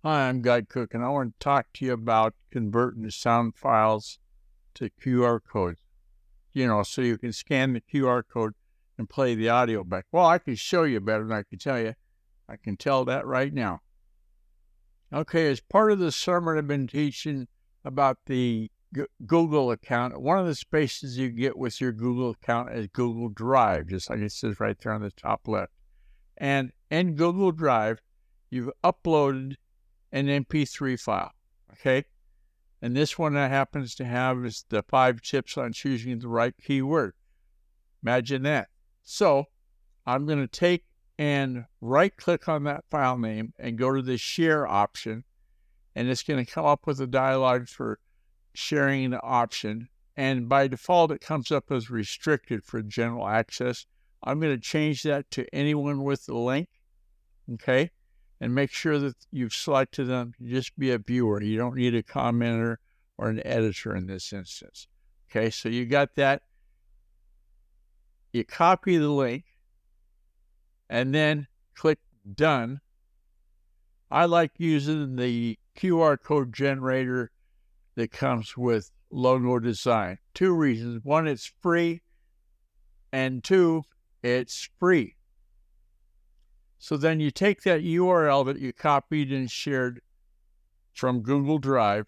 Hi, I'm Guy Cook, and I want to talk to you about converting sound files to QR codes. So you can scan the QR code and play the audio back. Well, I can show you better than I can tell you. I can tell that right now. Okay, as part of the sermon, I've been teaching about the Google account. One of the spaces you get with your Google account is Google Drive, just like it says right there on the top left. And in Google Drive, you've uploaded an MP3 file, okay? And this one that happens to have is the 5 tips on choosing the right keyword. Imagine that. So I'm going to take and right-click on that file name and go to the share option, and it's going to come up with a dialog for sharing the option. And by default, it comes up as restricted for general access. I'm going to change that to anyone with the link, okay? And make sure that you've selected them to just be a viewer. You don't need a commenter or an editor in this instance. Okay, so you got that. You copy the link and then click Done. I like using the QR code generator that comes with Logo Design. 2 reasons. 1, it's free, and 2, it's free. So then you take that URL that you copied and shared from Google Drive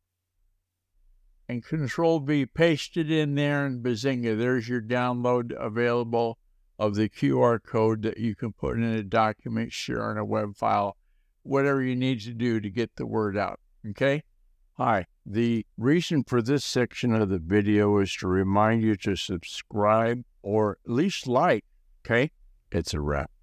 and Control-V, paste it in there, and bazinga, there's your download available of the QR code that you can put in a document, share in a web file, whatever you need to do to get the word out, okay? Hi, the reason for this section of the video is to remind you to subscribe or at least like, okay? It's a wrap.